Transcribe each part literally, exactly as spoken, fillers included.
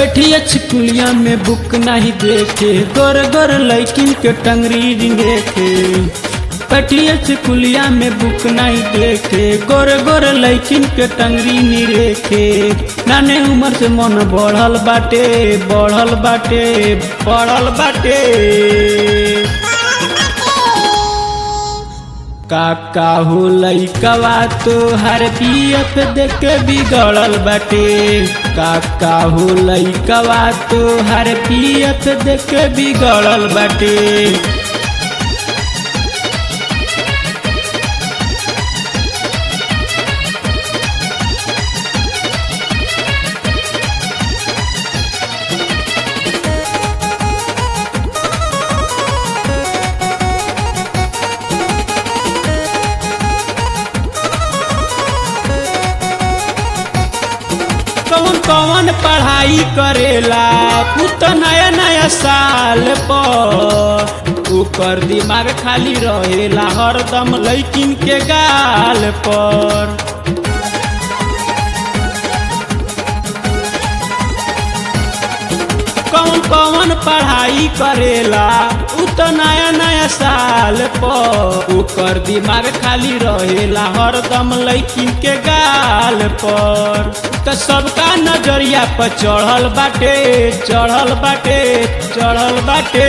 बैठिए छिपुलिया में बुक नहीं देखे, गोर गोर लैकिन के टंगरी देखे। बैठिए छिपुलिया में बुक नहीं देखे, गोर गोर लैकिन के टंगरी नी रेखे। नाने उम्र से मन बढ़ल बाटे, बढ़ल बाटे, बढ़ल बाटे। काका हो लइकवा तो हर पीएफ देख के बिगड़ल बाटे। काका हो लइकवा तो हर पीएफ देख के बिगड़ल बाटे। कौन कौन पढ़ाई करेला तू तो नया नया साल पर, ओकर दिमाग खाली रहेला हरदम लैकिन के गाल पर। कौन कौन पढ़ाई करेला उ तो नया नया साल पर, ओकर दिमाग खाली रहेला हरदम लैकिन के गाल पर। तो सबका नजरिया पर चढ़ल बाटे, चढ़ल बाटे, चढ़ल बाटे।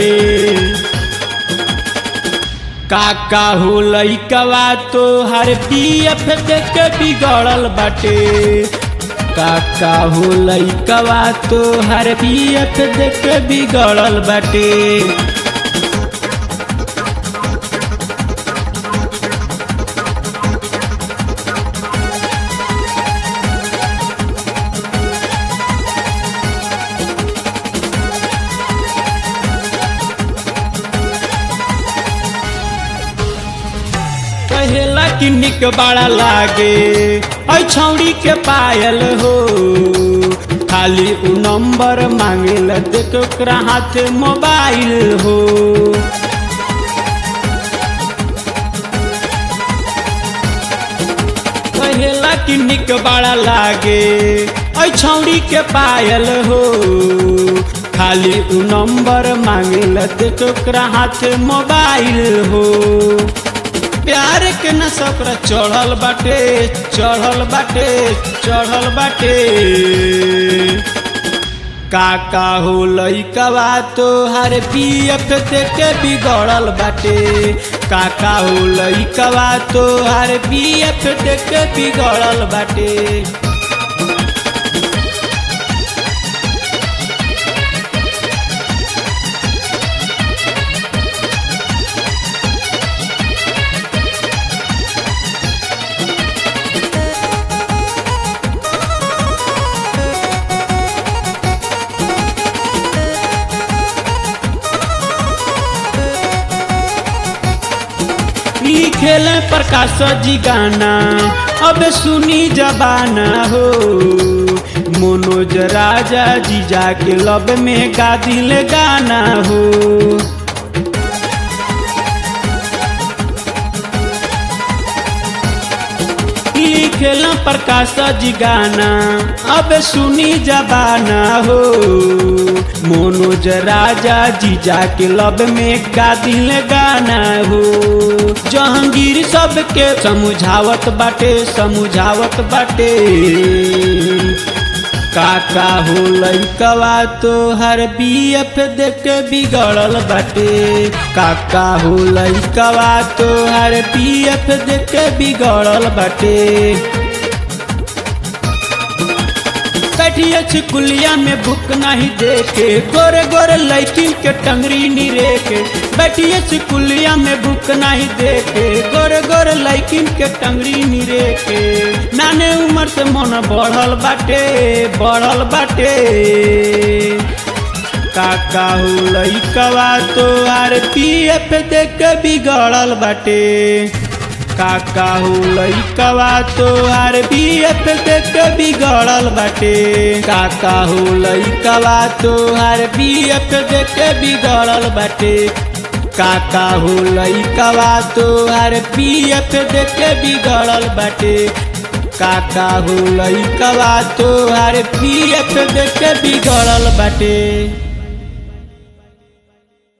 काका हो लइकवा तो हर पीएफ देख के बिगड़ल बाटे। काका हो लइकवा तो हर पीएफ देख के बिगड़ल बाटे। कहेला कि निक बड़ा लागे ऐ छौड़ी के पायल हो, खाली उ नंबर मांगेला देख ओकरा हाथ मोबाइल हो। कहेला कि निक बड़ा लागे ऐ छौड़ी के पायल हो, खाली उ नंबर मांगेला देख ओकरा हाथ मोबाइल हो। प्यार के नशा ओकरा चढ़ल बाटे, चढ़ल बाटे, चढ़ल बाटे। काका हो लइकवा तो हर पीएफ देख के बिगड़ल बाटे। काका हो लइकवा तो हर पीएफ देख के बिगड़ल बाटे। लिखेल प्रकाश जी गाना अब सुनी जबाना हो, मनोज राजा जी जाके लब में गा दिल गाना हो। लिखेल प्रकाश जी गाना अब सुनी जबाना हो, मनोज राजा जी जाके लब में गा दिल गाना हो। जहांगीर सबके समझावत बाटे, समझावत बाटे। काका हो लइकवा तो हर पीएफ देख के बिगड़ल बाटे। काका हो लइकवा तो हर पीएफ देख के बिगड़ल बाटे। बैठिए छिपुलिया में बुक नहीं देखे, गोरे गोरे लैकिन के टंगरी नी रेखे। बैठिए छिपुलिया में बुक नहीं देखे, गोरे गोरे लैकिन के टंगरी नी रेखे। नाने उम्र से मन बढ़ल बाटे, बढ़ल बाटे। काका हो लइकवा तो आर पीएफ देख के बिगड़ल बाटे। काका हो लइकवा तो आर पीएफ देख के बिगड़ल बाटे। काका हो लइकवा तो आर पीएफ देख के बिगड़ल बाटे। काका हो लइकवा तो आर पीएफ देख के बिगड़ल बाटे। काका हो लइकवा तोहार पीएफ देख के बिगड़ल बाटे।